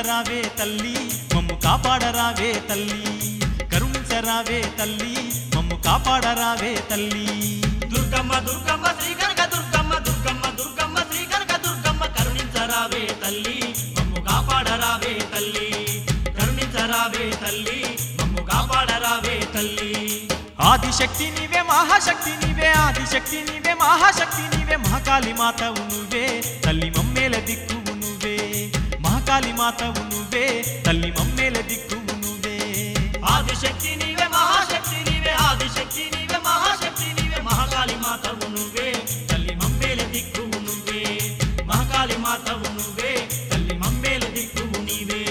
కరుణించరావే తల్లి మమ్ము కాపాడరావే తల్లి కరుణించరావే తల్లి మమ్ము కాపాడరావే తల్లి దుర్గమ్మ దుర్గమ్మ శ్రీ కనక దుర్గమ్మ దుర్గమ్మ దుర్గమ్మ శ్రీ కనక దుర్గమ్మ కరుణించరావే తల్లి మమ్ము కాపాడరావే తల్లి కరుణించరావే తల్లి మమ్ము కాపాడరావే తల్లి ఆదిశక్తి నీవే మహాశక్తి నీవే ఆదిశక్తి నీవే మహాశక్తి నీవే మహాకాళి మాతవు నువ్వే తల్లి మమ్మేల దిక్కువు నువ్వే మహాకాళి మాతవు నువ్వే తల్లి మమ్మేల దిక్కువు నువ్వే ఆదిశక్తి నీవే మహాశక్తి నీవే ఆదిశక్తి నీవే మహాశక్తి నీవే మహాకాళి మాతవు నువ్వే తల్లి మమ్మేల దిక్కువు నువ్వే మహాకాళి మాతవు నువ్వే తల్లి మమ్మేల దిక్కువు నీవే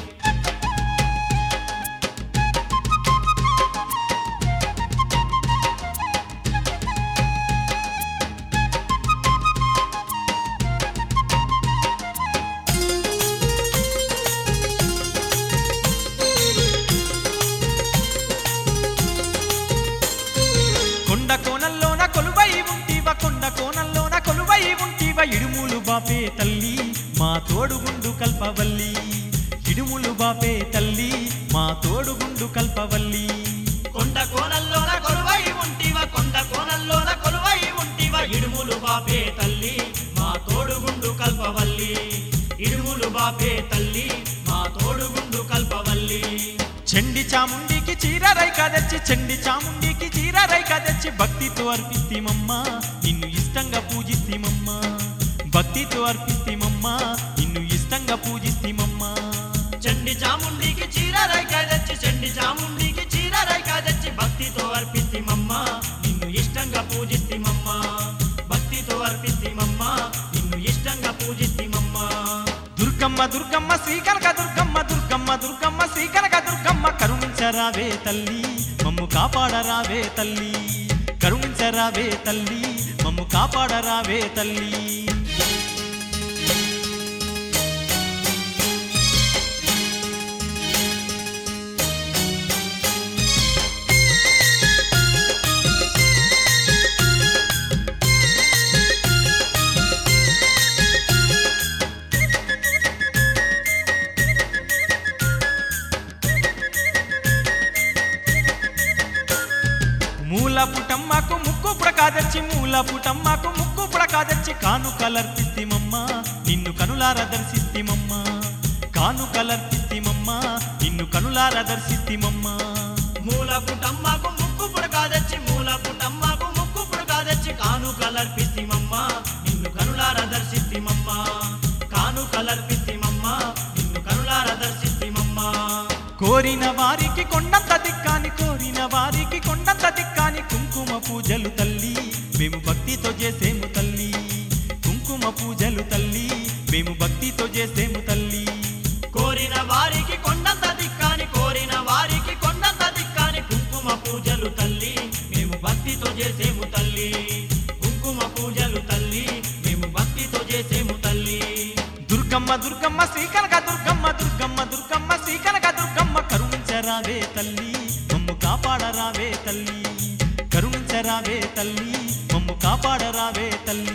కొండ కోణంలోన కొలువై ఉంటివ కొండ కోణంలోన కొలువై ఉంటివ ఇడుములు బాపే తల్లి మా తోడుగుండు కల్పవల్లి ఇడుములు బాపే తల్లి మా తోడుగుండు కల్పవల్లి కొండ కోణంలోన కొలువై ఉంటివ కొండ కోణంలోన కొలువై ఉంటివ ఇడుములు బాపే తల్లి మా తోడుగుండు కల్పవల్లి ఇడుములు బాపే తల్లి మా తోడుగుండు కల్పవల్లి చండి చాముండికి చీరరైక తెచ్చి చండి చాముండికి చీరరైక తెచ్చి భక్తితో అర్పిస్తిమమ్మ నిన్ను ఇష్టంగా పూజిస్తిమమ్మ భక్తితో అర్పిస్తిమమ్మ నిన్ను ఇష్టంగా పూజిస్తిమమ్మ చండి చాముండికి చీరరైక తెచ్చి చండి చాముండికి చీరరైక తెచ్చి భక్తితో అర్పిస్తిమమ్మ నిన్ను ఇష్టంగా పూజిస్తిమమ్మ భక్తితో అర్పిస్తిమమ్మ నిన్ను ఇష్టంగా పూజిస్తిమమ్మ దుర్గమ్మ దుర్గమ్మ శ్రీ కనక దుర్గమ్మ దుర్గమ్మ దుర్గమ్మ శ్రీ కనక దుర్గమ్మ కరుణించరావే తల్లి మమ్ము కాపాడరావే తల్లి కరుణించరావే తల్లి మమ్ము కాపాడరావే తల్లి మూల పుటమ్మకు ముక్కు పుడకాదర్చి మూల పుటమ్మకు ముక్కు పుడకాదర్చి కానుకలర్పిస్తిమమ్మ నిన్ను కనులార దర్శిస్తిమమ్మ కానుకలర్పిస్తిమమ్మ నిన్ను కనులార దర్శిస్తిమమ్మ మూల పుటమ్మకు ముక్కు పుడకాదచ్చి మూల పుటమ్మకు ముక్కు పుడకాదచ్చి కానుకలర్పిస్తిమమ్మ నిన్ను కనులార దర్శిస్తిమమ్మ కానుకలర్పిస్తిమమ్మ నిన్ను కనులార దర్శిస్తిమమ్మ కోరిన వారికి కొండంత దిక్కాని కోరిన వారికి కొండంత దిక్కాని కుంకుమ పూజలు తల్లి మేము భక్తితో చేసేము తల్లి కుంకుమ పూజలు తల్లి మేము భక్తితో చేసేము తల్లి కోరిన వారికి కొండంత దిక్కాని కోరిన వారికి కొండంత దిక్కాని కుంకుమ పూజలు తల్లి మేము భక్తితో చేసేము తల్లి కుంకుమ పూజలు తల్లి మేము భక్తితో చేసేము తల్లి దుర్గమ్మ దుర్గమ్మ శ్రీ కనక దుర్గమ్మ దుర్గమ్మ దుర్గమ్మ శ్రీ కనక దుర్గమ్మ కరుణించరావే తల్లి మమ్ము కాపాడరావే తల్లి కరుణించరావే తల్లి మమ్ము కాపాడరావే తల్లి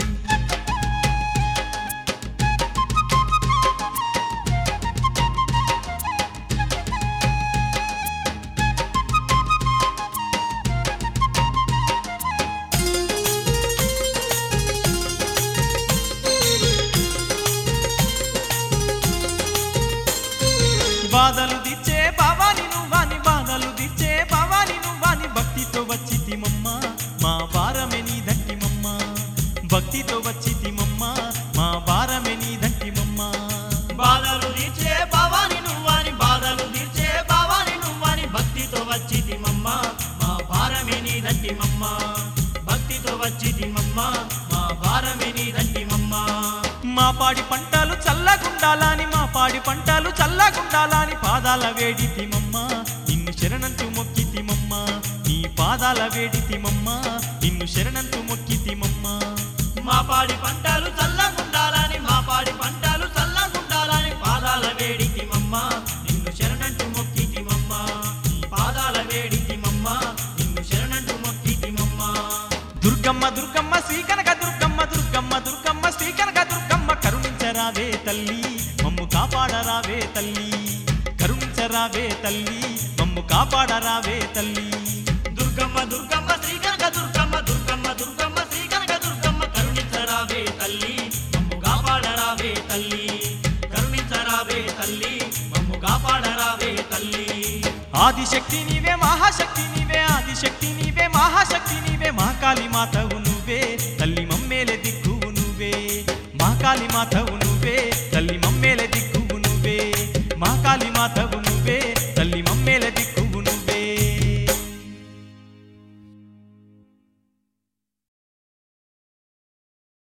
బాధలు దిచ్చే భవాని నువ్వాని బాధలు దిచ్చే భవాని నువ్వాని భక్తితో వచ్చితిమమ్మ మా భారమే నీ దంటిమమ్మ భక్తితో వచ్చితిమమ్మ మా భారమే నీ దంటిమమ్మ బాధలు తీర్చే భవాని నువ్వని బాధలు తీర్చే భవాని నువ్వని భక్తితో వచ్చితిమమ్మ మా భారమే నీ దంటిమమ్మ భక్తితో వచ్చితిమమ్మ మా భారమే నీ దంటిమమ్మ మా పాడి పంటలు చల్లగుండాలని మా పాడి పంటలు చల్లగుండాలని పాదాల వేడితిమమ్మ నిన్ను శరణంతు మొక్కితిమమ్మ నీ పాదాల వేడితిమమ్మ నిన్ను శరణంతు మొక్కితిమమ్మ మా పాడి పంటలు చల్లగుండాలని మా పాడి పంటలు చల్లగుండాలని పాదాల వేడితిమమ్మ నిన్ను శరణంటూ మొక్కితిమమ్మ నీ పాదాల వేడితిమమ్మ నిన్ను శరణంటూ మొక్కితిమమ్మ దుర్గమ్మ దుర్గమ్మ శ్రీ కనక దుర్గమ్మ దుర్గమ్మ దుర్గమ్మ శ్రీ కనక దుర్గమ్మ కరుణించరావే తల్లి మమ్ము కాపాడరావే తల్లి కరుణించరావే తల్లి మమ్ము కాపాడరావే తల్లి దుర్గమ్మ దుర్గమ్మ శ్రీ కనక దుర్గమ్మ దుర్గమ్మ దుర్గమ్మ శ్రీ కనక దుర్గమ్మ కరుణించరావే తల్లి మమ్ము కాపాడరావే తల్లి కరుణించరావే తల్లి మమ్ము కాపాడరావే తల్లి ఆదిశక్తి నీవే మహాశక్తి నీవే ఆదిశక్తి నీవే మహాశక్తి నీవే మహాకాళి మాతవు నువ్వే తల్లి మమ్మేలే దిక్కువు నువ్వే మహాకాళి మాతవు